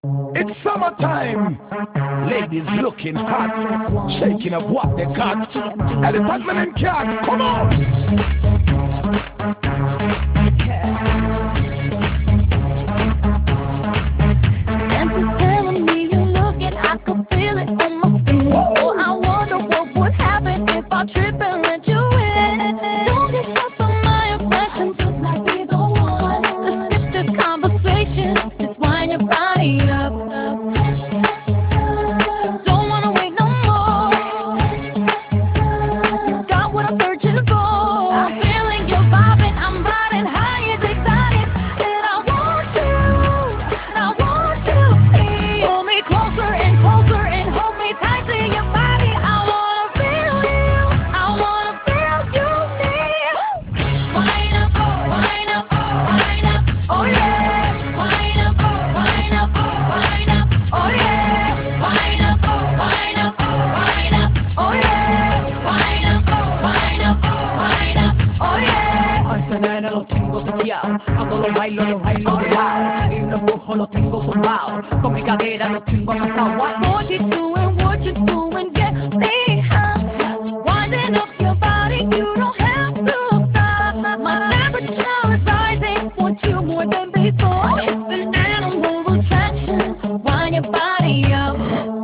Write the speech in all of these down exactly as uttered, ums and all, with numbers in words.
It's summertime. Ladies looking hot, shaking up what they got. Elephant man and cat, come on. Senses telling me you're looking, I can feel it on my skin. Oh, I wonder what would happen if I trip and let you in. Don't get caught by my impressions, this might be the one. Let's skip the conversation, just wind your body up. Don't wanna wait no more. You got what I'm searching for. I'm feeling you vibing, I'm riding high, it's exciting, and I want you, I want you. Pull me closer and closer and hold me tight to your body. I wanna feel you, I wanna feel you near. Wind up, wind up, wind up, oh yeah. Wind up, wind up, wind up, oh yeah. Wind up, wind up, wind up, oh yeah. Wind up, wind up, wind up, oh yeah. A ese nene lo tengo seteado, cuando lo bailo, lo bailo de lado, y lo empujo, lo tengo zumbado, con mi cadera lo tengo amasado. What you doing, what you doing, get me high. Winding up your body, you don't have to stop. My temperature is rising, want you more than before. It's an animal attraction, wind your body up.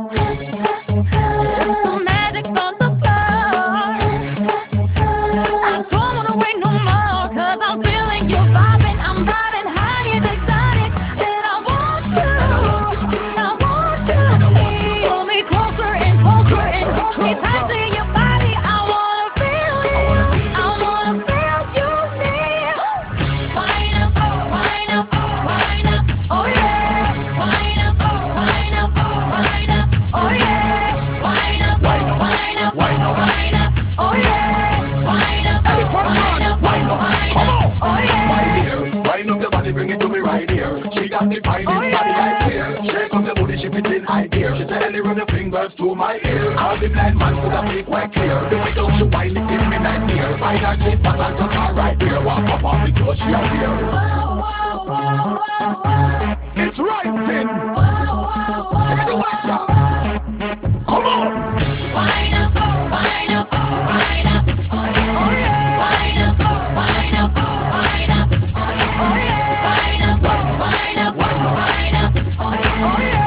It's the magic on the floor. I don't wanna wait no more, cause I'm feeling you vibing, I'm riding high, it's exciting, and I want you, I want you. Pull me closer and closer and hold me tight to your body. I wanna feel you, I wanna feel you near. Wind up, wind up, wind up, oh yeah. Wind up, wind up, wind up, oh yeah. Wind up, wind up, wind up, wind up, oh yeah. Wind up, Elephant wind man, up, wind up, wind come up, on. oh yeah. My dear, wind up your body, bring it to me right here. She got the finest Oh, body yeah. I fear. Shake up your booty, she fit in high gear. She said, Ellie, run your fingers to my ear. All the blind man could have been quite clear. The way down she wind it give me nightmare. Find her sweet spot and touch her right there. Walk up on the clothes she appear. Whoa, whoa, whoa, whoa, whoa. It's rising. Whoa, whoa, whoa. Give me the watch out. Come on. Wind up, wind up, wind up, oh yeah. Wind up, wind up, wind up, oh yeah. Wind up, wind up, wind up, oh yeah.